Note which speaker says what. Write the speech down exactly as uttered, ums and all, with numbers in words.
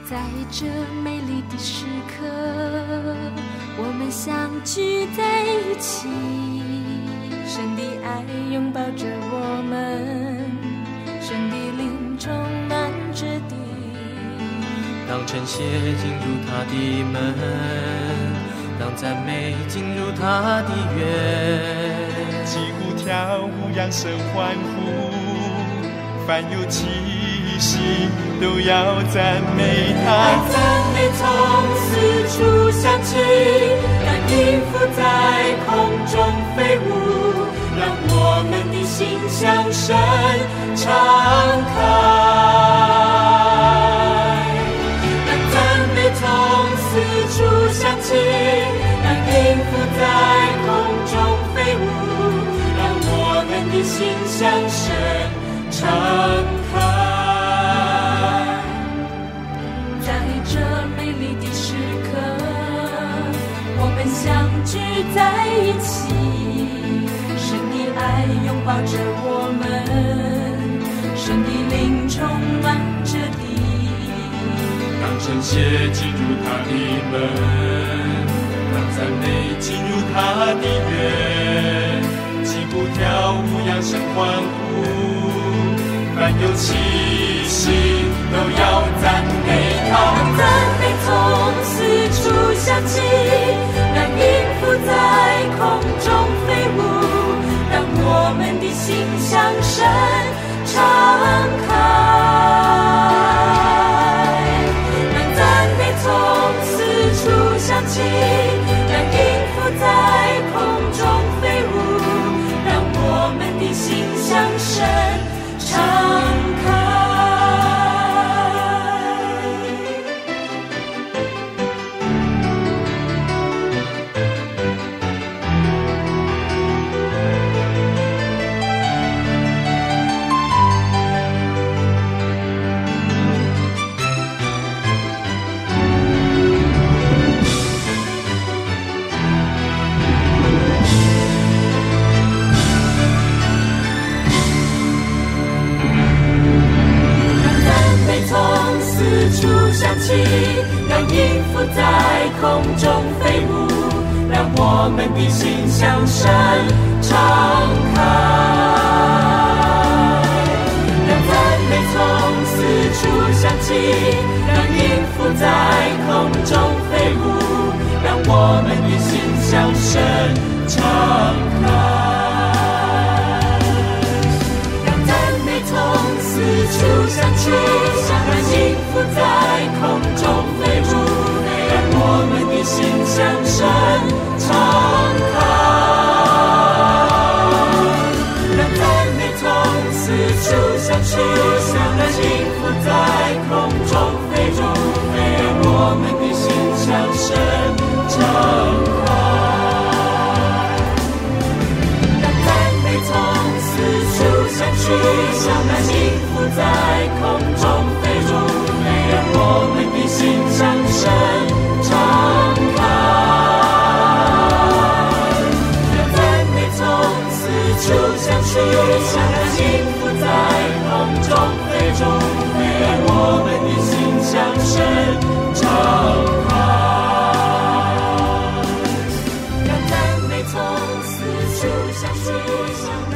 Speaker 1: 在这美丽的时刻，我们相聚在一起，神的爱拥抱着我们，神的灵充满着地。
Speaker 2: 当晨曦进入他的门，当赞美进入他的园，
Speaker 3: 击鼓跳舞扬声欢呼，凡有气息都要赞美他。
Speaker 4: 赞美从四处响起，让音符在空中飞舞，让我们的心向神敞开。让赞美从四处响起，让音符在空中飞舞，让我们的心向神敞开。
Speaker 1: 相聚在一起，神的爱拥抱着我们，神的灵充满着地。
Speaker 3: 当晨曦进入他的门，当赞美进入他的园，击鼓跳舞扬声欢呼，凡有气息都要赞美他。
Speaker 4: 让赞美从四处响起，让音符在空中飞舞，让我们的心向神敞开。让赞美从四处响起，让音符在空中飞舞，让我们的心向神敞开。让音符在空中飞舞，让我们的心向神敞开。让赞美从四处响起，让音符在空中飞舞，让我们的心向神敞开。让赞美从四处响起，让音符在空中飞舞，让我们的心向神敞开。让赞美从四处响起，让音符在空中飞舞，让我们的心向神敞开。让赞美从四处响起，让音符在空中飞舞，让我们的心向神敞开。让赞美从四处响起，让音符在空中飞舞，让我们的心向神敞开。让赞美从四处响起。